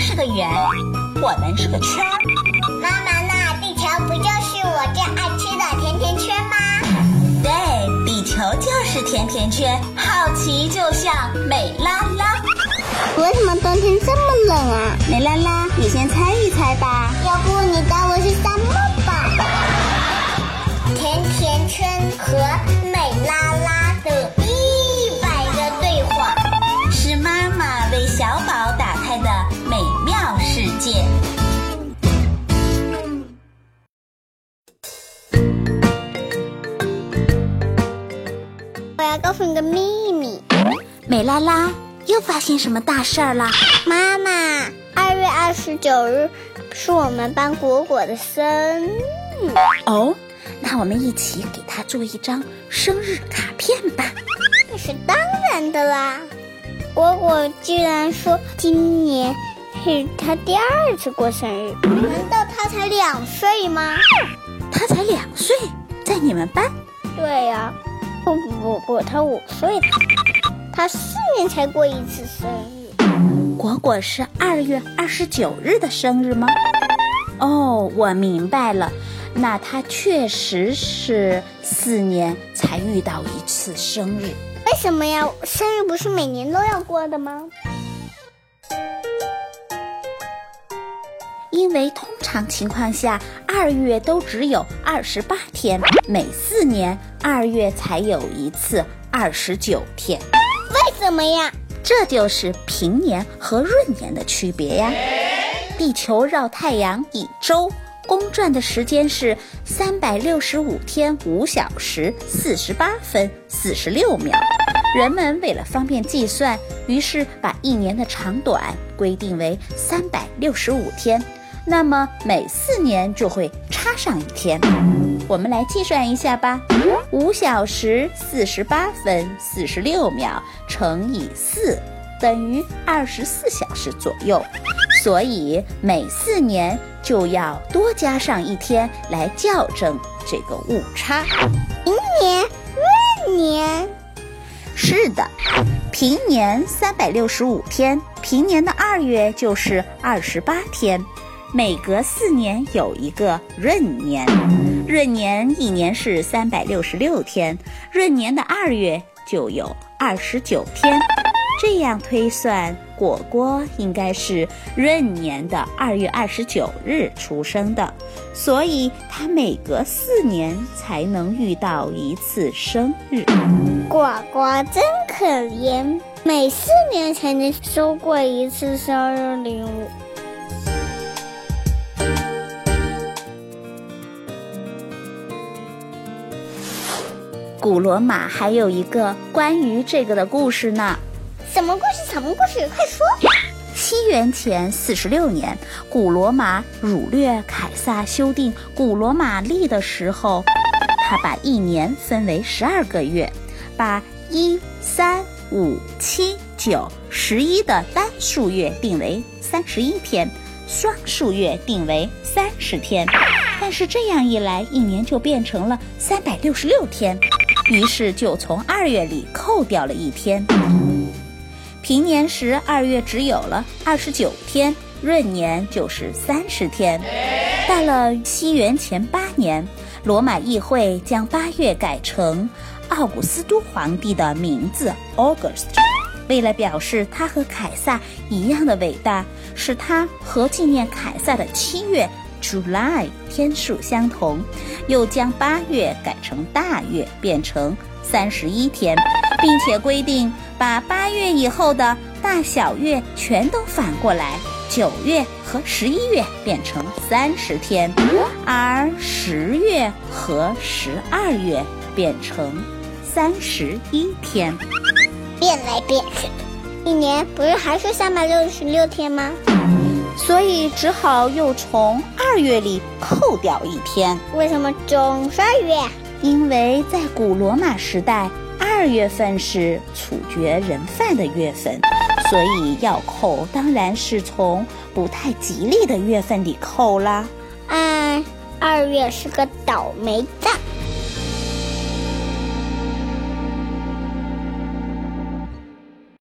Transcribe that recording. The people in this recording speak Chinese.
是个圆，我们是个圈。 妈妈，那地球不就是我最爱吃的甜甜圈吗？ 对，地球就是甜甜圈，好奇就像美拉拉。 为什么冬天这么冷啊？ 美拉拉，你先猜一猜吧。 要不你当我是沙漠吧？甜甜圈和美拉拉的100个对话， 是妈妈为小宝打开的美妙世界。 我要告诉你个秘密。 美拉拉，又发现什么大事儿了？ 妈妈，2月29日是我们班果果的生日。 哦，那我们一起给他做一张生日卡片吧。 那是当然的啦。果果居然说今年是他第2次过生日，难道他才2岁吗？ 他才2岁，在你们班？ 对呀，不，他5岁了，他4年才过1次生日。 果果是2月29日的生日吗？哦，我明白了，那他确实是4年才遇到1次生日。 为什么呀？生日不是每年都要过的吗？ 因为通常情况下2月都只有28天，每4年2月才有1次29天。 为什么呀？ 这就是平年和闰年的区别呀。地球绕太阳1周，公转的时间是365天5小时48分46秒。人们为了方便计算，于是把1年的长短规定为365天，那么每4年就会插上1天。我们来计算一下吧，5小时48分46秒乘以4等于24小时左右，所以每4年就要多加上1天来校正这个误差。 平年、闰年。 是的，平年365天，平年的2月就是28天，每隔4年有一个闰年，闰年1年是366天，闰年的2月就有29天。这样推算，果果应该是闰年的2月29日出生的，所以他每隔4年才能遇到1次生日。 果果真可怜，每4年才能收过1次生日礼物。 古罗马还有一个关于这个的故事呢。 什么故事？快说！ 西元前46年，古罗马掳掠凯撒修订古罗马历的时候，他把1年分为12个月，把1、3、5、7、9、11的单数月定为31天，双数月定为30天。但是这样一来，1年就变成了366天，于是就从2月里扣掉了1天。平年时2月只有了29天，闰年就是30天。到了西元前8年，罗马议会将8月改成奥古斯都皇帝的名字 August， 为了表示他和凯撒一样的伟大，使他和纪念凯撒的7月 July 天数相同，又将8月改成大月，变成31天，并且规定把8月以后的大小月全都反过来，9月和11月变成30天，而10月和12月变成31天。 变来变去的，1年不是还是366天吗？ 所以只好又从2月里扣掉1天。 为什么总是2月？ 因为在古罗马时代，2月份是处决人犯的月份，所以要扣当然是从不太吉利的月份里扣啦。 2月是个倒霉蛋。